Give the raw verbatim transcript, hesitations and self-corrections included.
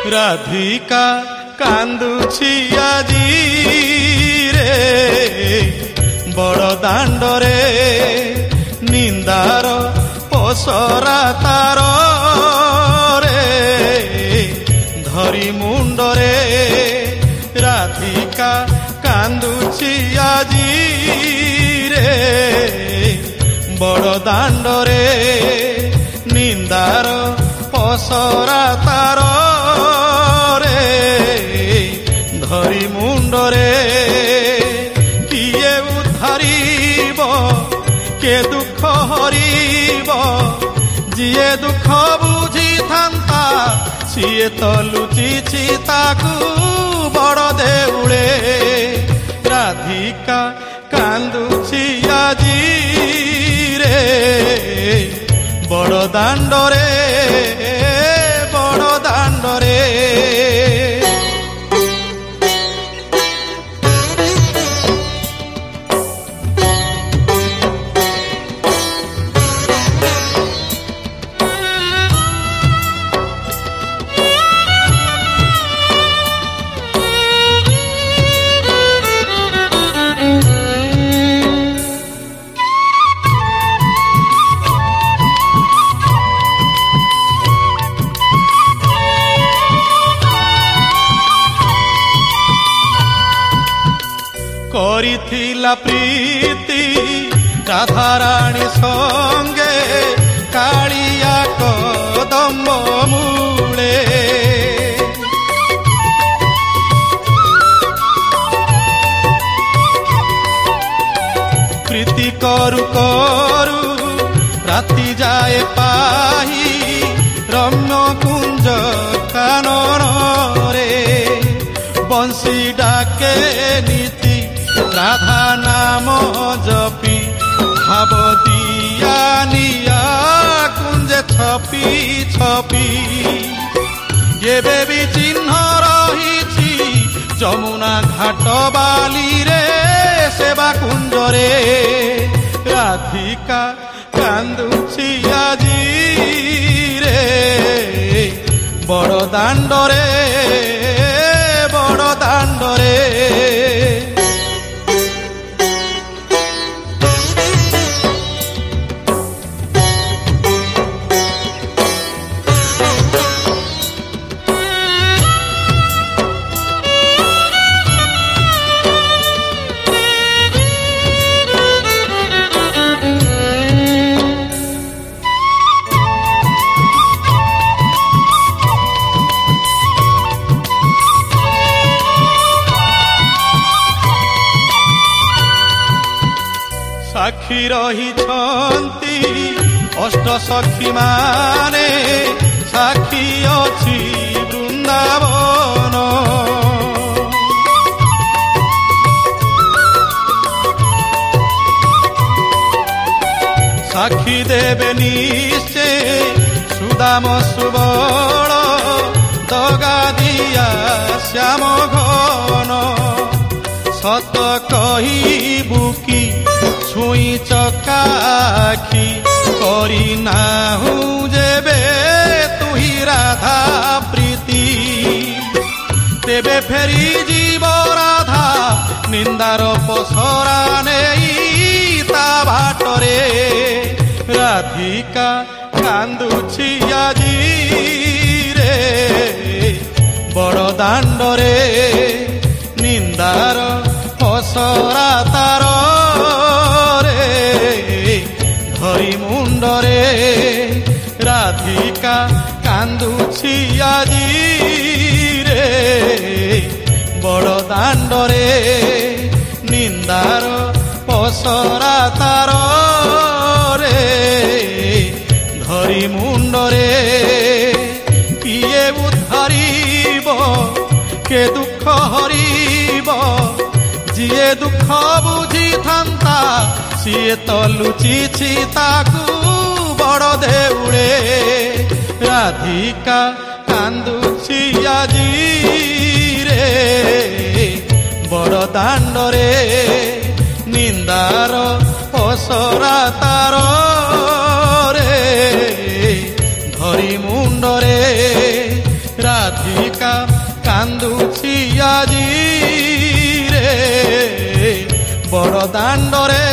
ରାଧିକା କାନ୍ଦୁଛି ଆଜି ରେ ବଡ଼ ଦାଣ୍ଡରେ ନିନ୍ଦାର ପସରା ତାର ରେ ଧରି ମୁଣ୍ଡରେ ରାଧିକା କାନ୍ଦୁଛି ଆଜି ରେ ବଡ଼ ଦାଣ୍ଡରେ ନିନ୍ଦାର ପସରା ତାର ରେ ଧରି ମୁଣ୍ଡରେ କିଏ ଉଦ୍ଧାରିବ କେ ଦୁଃଖ ହରିବ ଯିଏ ଦୁଃଖ ବୁଝିଥାନ୍ତା ସିଏ ତ ଲୁଚିଛି ତାକୁ ବଡ଼ ଦେଉଳେ ରାଧିକା କାନ୍ଦୁଛି ଆଜି ରେ ବଡ଼ ଦାଣ୍ଡରେ ବଡ଼ ଦାଣ୍ଡରେ କରିଥିଲା ପ୍ରୀତି ରାଧାରାଣୀ ସଙ୍ଗେ କାଳିଆ କଦମ୍ବ ମୂଳେ ପ୍ରୀତି କରୁ କରୁ ରାତି ଯାଏ ପାହି ରମ୍ୟ କୁଞ୍ଜ କାନନରେ ବଂଶୀ ଡାକେ ନୀତି রাধা নাম জপি ভাব দিয়া নিয়া কুঞ্জে ছপি ছপি এবে বি চিহ্ন রহিছি যমুনা ঘাট বালিরে সেবা কুঞ্জরে রাধিকা কান্দুছি আজি রে বড় দাণ্ডরে বড় দাণ্ডরে সাক্ষী রহিছন্তি অষ্ট সখী মানে সাক্ষী অছি বৃন্দাবন সাক্ষী দেবে নিশ্চে সুদাম সুবল দগা দিয়া শ্যাম ঘন সত কহিবু কি ছুঁই চকাখি করি নাহু যেবে তুই রাধা প্রীতি তেবে ফেরি জীব রাধা নিন্দার পসরা নেই তা বাটরে রাধিকা কান্দুছি আজি রে বড় দাণ্ডরে নিন্দার পসরা তার ধরি মুন্ডরে রাধিকা কান্দুছি আজি রে বড় দাণ্ডরে নিন্দার পসরা তার রে ধরি মুন্ডরে কিয়ে উদ্ধারিব কে দুঃখ হরিব ଯିଏ ଦୁଃଖ ବୁଝିଥାନ୍ତା ସିଏ ତ ଲୁଚିଛି ତାକୁ ବଡ଼ ଦେଉଳେ ରାଧିକା କାନ୍ଦୁଛି ଆଜି ରେ ବଡ଼ ଦାଣ୍ଡରେ ନିନ୍ଦାର ପସରା ତାର ରେ ଧରି ମୁଣ୍ଡରେ ରାଧିକା କାନ୍ଦୁଛି ଆଜି ରେ ବଡ଼ ଦାଣ୍ଡରେ